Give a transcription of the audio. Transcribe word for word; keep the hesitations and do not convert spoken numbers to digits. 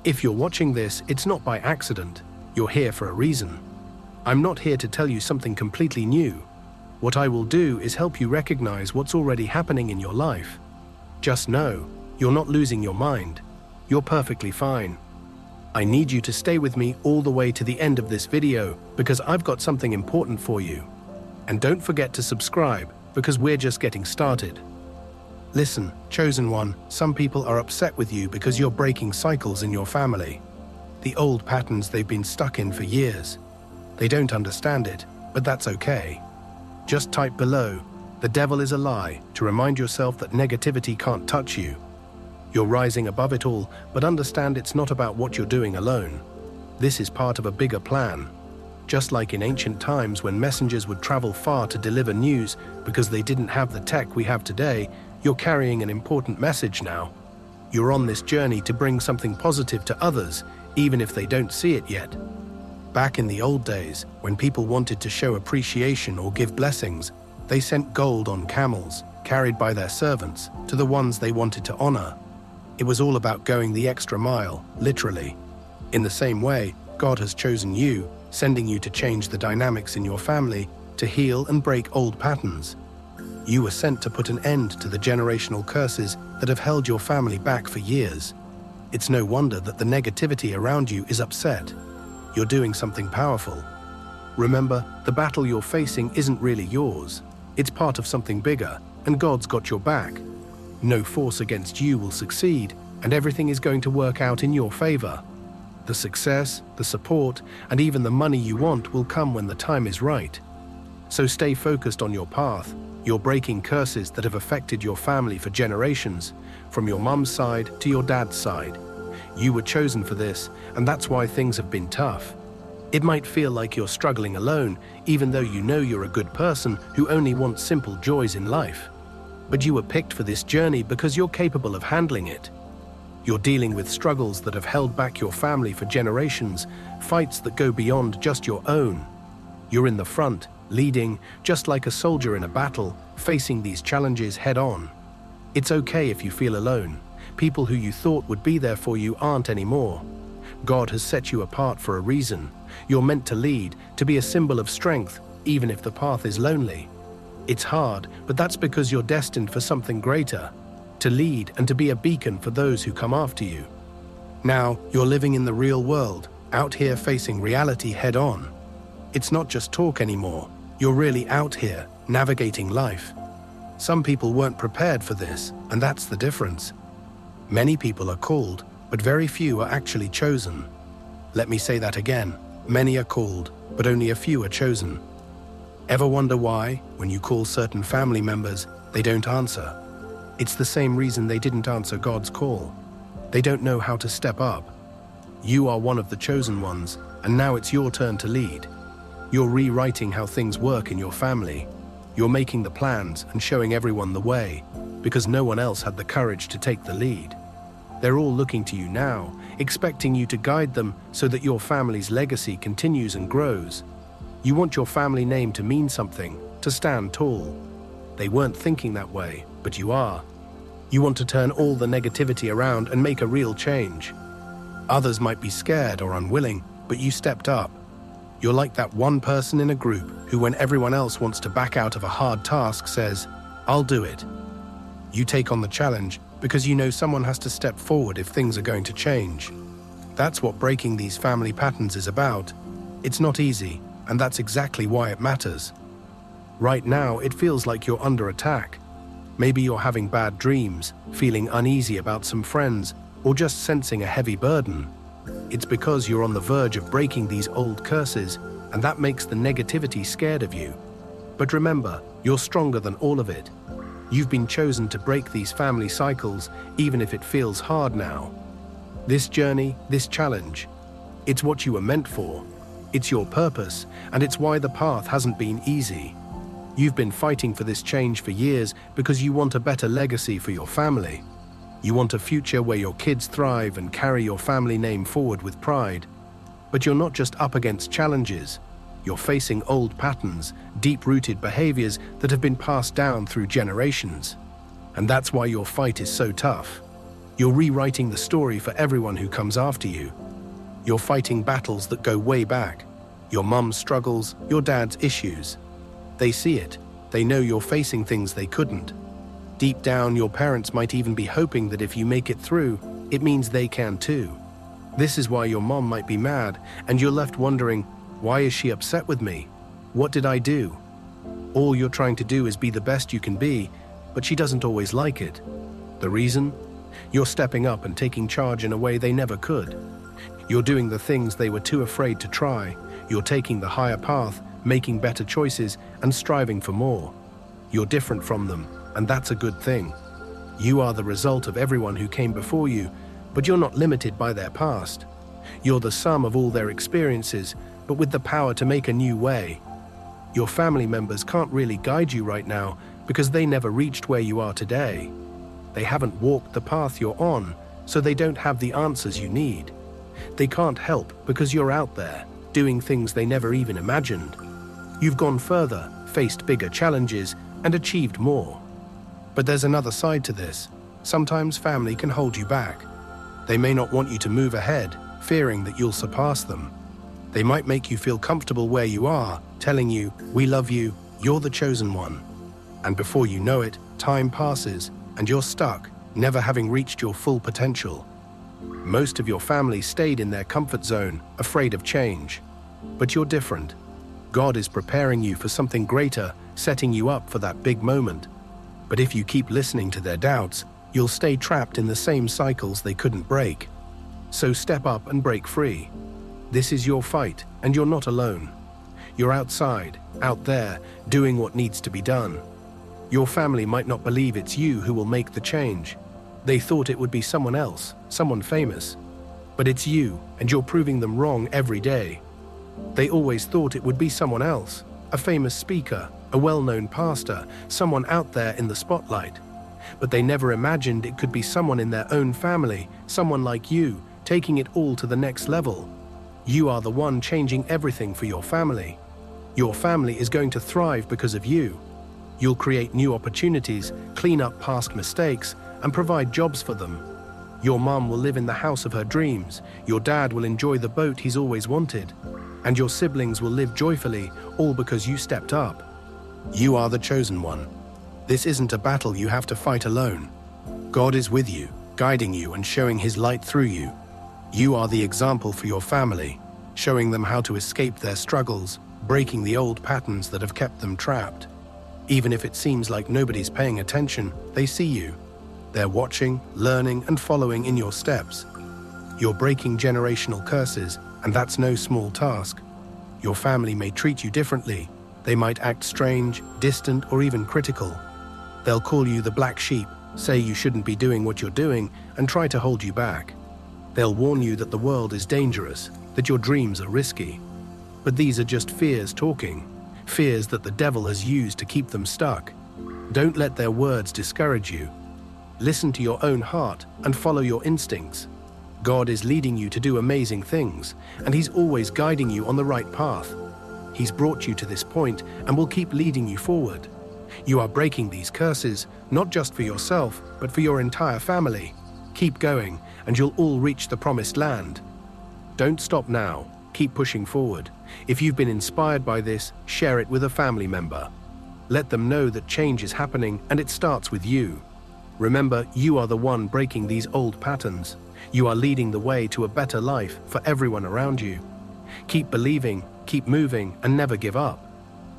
If you're watching this, it's not by accident. You're here for a reason. I'm not here to tell you something completely new. What I will do is help you recognize what's already happening in your life. Just know, you're not losing your mind. You're perfectly fine. I need you to stay with me all the way to the end of this video because I've got something important for you. And don't forget to subscribe because we're just getting started. Listen, chosen one, some people are upset with you because you're breaking cycles in your family. The old patterns they've been stuck in for years. They don't understand it, but that's okay. Just type below, "The devil is a lie," to remind yourself that negativity can't touch you. You're rising above it all, but understand it's not about what you're doing alone. This is part of a bigger plan. Just like in ancient times when messengers would travel far to deliver news because they didn't have the tech we have today, you're carrying an important message now. You're on this journey to bring something positive to others, even if they don't see it yet. Back in the old days, when people wanted to show appreciation or give blessings, they sent gold on camels, carried by their servants, to the ones they wanted to honor. It was all about going the extra mile, literally. In the same way, God has chosen you, sending you to change the dynamics in your family, to heal and break old patterns. You were sent to put an end to the generational curses that have held your family back for years. It's no wonder that the negativity around you is upset. You're doing something powerful. Remember, the battle you're facing isn't really yours. It's part of something bigger, and God's got your back. No force against you will succeed, and everything is going to work out in your favor. The success, the support, and even the money you want will come when the time is right. So stay focused on your path. You're breaking curses that have affected your family for generations, from your mum's side to your dad's side. You were chosen for this, and that's why things have been tough. It might feel like you're struggling alone, even though you know you're a good person who only wants simple joys in life. But you were picked for this journey because you're capable of handling it. You're dealing with struggles that have held back your family for generations, fights that go beyond just your own. You're in the front, leading, just like a soldier in a battle, facing these challenges head-on. It's okay if you feel alone. People who you thought would be there for you aren't anymore. God has set you apart for a reason. You're meant to lead, to be a symbol of strength, even if the path is lonely. It's hard, but that's because you're destined for something greater. To lead and to be a beacon for those who come after you. Now, you're living in the real world, out here facing reality head-on. It's not just talk anymore. You're really out here, navigating life. Some people weren't prepared for this, and that's the difference. Many people are called, but very few are actually chosen. Let me say that again. Many are called, but only a few are chosen. Ever wonder why, when you call certain family members, they don't answer? It's the same reason they didn't answer God's call. They don't know how to step up. You are one of the chosen ones, and now it's your turn to lead. You're rewriting how things work in your family. You're making the plans and showing everyone the way, because no one else had the courage to take the lead. They're all looking to you now, expecting you to guide them so that your family's legacy continues and grows. You want your family name to mean something, to stand tall. They weren't thinking that way, but you are. You want to turn all the negativity around and make a real change. Others might be scared or unwilling, but you stepped up. You're like that one person in a group who, when everyone else wants to back out of a hard task, says, "I'll do it." You take on the challenge because you know someone has to step forward if things are going to change. That's what breaking these family patterns is about. It's not easy, and that's exactly why it matters. Right now, it feels like you're under attack. Maybe you're having bad dreams, feeling uneasy about some friends, or just sensing a heavy burden. It's because you're on the verge of breaking these old curses, and that makes the negativity scared of you. But remember, you're stronger than all of it. You've been chosen to break these family cycles, even if it feels hard now. This journey, this challenge, it's what you were meant for. It's your purpose, and it's why the path hasn't been easy. You've been fighting for this change for years because you want a better legacy for your family. You want a future where your kids thrive and carry your family name forward with pride. But you're not just up against challenges. You're facing old patterns, deep-rooted behaviors that have been passed down through generations. And that's why your fight is so tough. You're rewriting the story for everyone who comes after you. You're fighting battles that go way back. Your mum's struggles, your dad's issues. They see it. They know you're facing things they couldn't. Deep down, your parents might even be hoping that if you make it through, it means they can too. This is why your mom might be mad, and you're left wondering, why is she upset with me? What did I do? All you're trying to do is be the best you can be, but she doesn't always like it. The reason? You're stepping up and taking charge in a way they never could. You're doing the things they were too afraid to try. You're taking the higher path, making better choices, and striving for more. You're different from them, and that's a good thing. You are the result of everyone who came before you, but you're not limited by their past. You're the sum of all their experiences, but with the power to make a new way. Your family members can't really guide you right now because they never reached where you are today. They haven't walked the path you're on, so they don't have the answers you need. They can't help because you're out there, doing things they never even imagined. You've gone further, faced bigger challenges, and achieved more. But there's another side to this. Sometimes family can hold you back. They may not want you to move ahead, fearing that you'll surpass them. They might make you feel comfortable where you are, telling you, "We love you, you're the chosen one." And before you know it, time passes, and you're stuck, never having reached your full potential. Most of your family stayed in their comfort zone, afraid of change. But you're different. God is preparing you for something greater, setting you up for that big moment. But if you keep listening to their doubts, you'll stay trapped in the same cycles they couldn't break. So step up and break free. This is your fight, and you're not alone. You're outside, out there, doing what needs to be done. Your family might not believe it's you who will make the change. They thought it would be someone else, someone famous. But it's you, and you're proving them wrong every day. They always thought it would be someone else, a famous speaker, a well-known pastor, someone out there in the spotlight. But they never imagined it could be someone in their own family, someone like you, taking it all to the next level. You are the one changing everything for your family. Your family is going to thrive because of you. You'll create new opportunities, clean up past mistakes, and provide jobs for them. Your mom will live in the house of her dreams, your dad will enjoy the boat he's always wanted, and your siblings will live joyfully, all because you stepped up. You are the chosen one. This isn't a battle you have to fight alone. God is with you, guiding you and showing His light through you. You are the example for your family, showing them how to escape their struggles, breaking the old patterns that have kept them trapped. Even if it seems like nobody's paying attention, they see you. They're watching, learning, and following in your steps. You're breaking generational curses, and that's no small task. Your family may treat you differently. They might act strange, distant, or even critical. They'll call you the black sheep, say you shouldn't be doing what you're doing, and try to hold you back. They'll warn you that the world is dangerous, that your dreams are risky. But these are just fears talking, fears that the devil has used to keep them stuck. Don't let their words discourage you. Listen to your own heart and follow your instincts. God is leading you to do amazing things, and He's always guiding you on the right path. He's brought you to this point and will keep leading you forward. You are breaking these curses, not just for yourself, but for your entire family. Keep going, and you'll all reach the promised land. Don't stop now. Keep pushing forward. If you've been inspired by this, share it with a family member. Let them know that change is happening, and it starts with you. Remember, you are the one breaking these old patterns. You are leading the way to a better life for everyone around you. Keep believing, keep moving, and never give up.